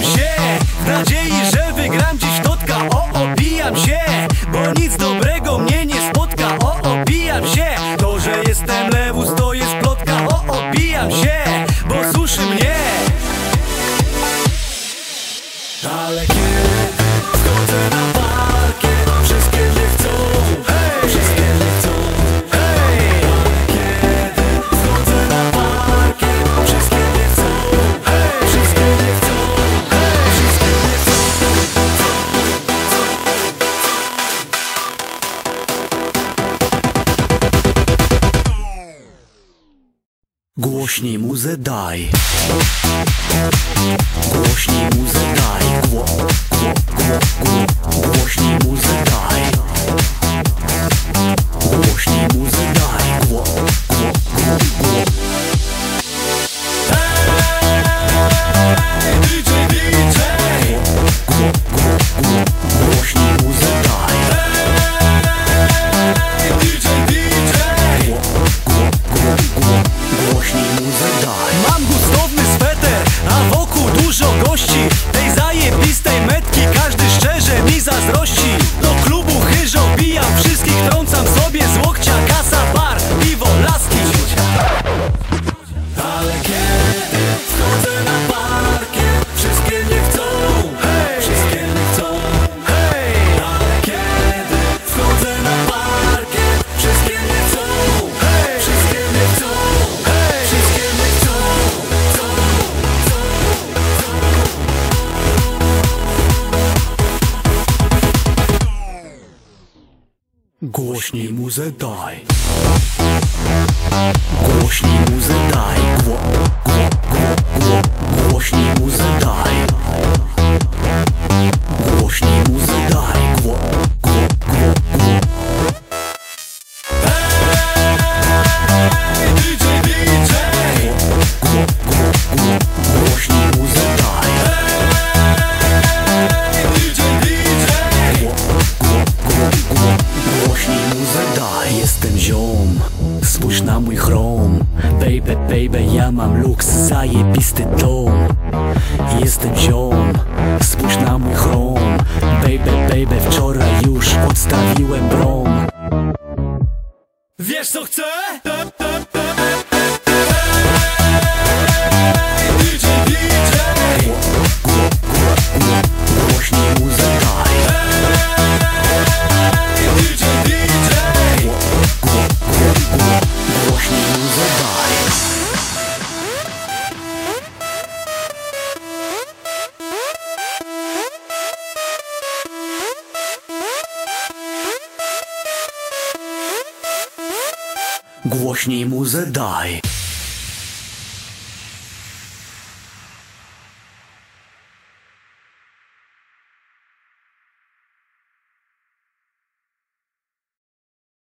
Obijam się w nadziei, że wygram dziś totka. Obijam się, bo nic dobrego mnie nie spotka. Obijam się, to że jestem lewus to jest plotka. Obijam się, bo suszy mnie. Ale kiedy wchodzę na parkiet, wszystkie mnie chcą, hej, wszystkie mnie chcą, hej. Ale kiedy wchodzę na parkiet, wszystkie mnie chcą, hej, wszystkie mnie chcą, hej, wszystkie mnie chcą. Głośniej muzę daj. Głośniej muzę daj. Głośniej muzę daj. Głośniej muzę daj. Hey, DJ, DJ. Głośniej muzę daj. Hey, DJ, DJ. Głośniej muzę daj. Mam gustowny sweter, a wokół dużo gości. Tej zajebistej metki każdy szczerze mi zazdrości. Do klubu chyżo bijam, wszystkich trącam sobie z łokcia. Kasa, bar, piwo, laski. Ale kiedy wchodzę na parkiet, wszystkie mnie chcą, hej, wszystkie mnie chcą, hej. Ale kiedy wchodzę na parkiet, wszystkie mnie chcą, hej, wszystkie mnie chcą, hej, wszystkie mnie chcą, Głośniej muzę daj. Głośniej muzę daj. Głośniej muzę daj. Głośniej muzę daj. Hey, DJ, DJ. Głośniej muzę daj. Hey, DJ, DJ. Głośniej muzę daj. Jestem ziom, spójrz na mój chrom. Baby, baby, ja mam luks, zajebisty dom. Jestem ziom, spójrz na mój chrom. Baby, baby, wczoraj już odstawiłem brom. Wiesz co chcę? DJ, DJ. Głośniej muzę daj. DJ, DJ. Głośniej muzę daj. Głośniej muzę daj.